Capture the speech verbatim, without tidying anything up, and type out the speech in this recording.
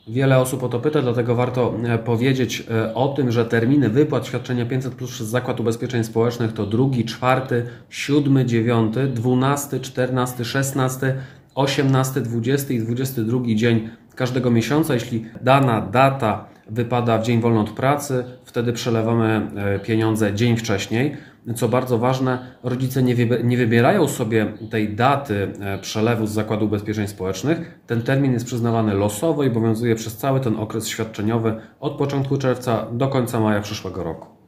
Wiele osób o to pyta, dlatego warto powiedzieć o tym, że terminy wypłat świadczenia pięćset plus przez Zakład Ubezpieczeń Społecznych to drugi, czwarty, siódmy, dziewiąty, dwunasty, czternasty, szesnasty, osiemnasty, dwudziesty i dwudziesty drugi dzień każdego miesiąca. Jeśli dana data wypada w dzień wolny od pracy, wtedy przelewamy pieniądze dzień wcześniej. Co bardzo ważne, rodzice nie wybierają sobie tej daty przelewu z Zakładu Ubezpieczeń Społecznych. Ten termin jest przyznawany losowo i obowiązuje przez cały ten okres świadczeniowy od początku czerwca do końca maja przyszłego roku.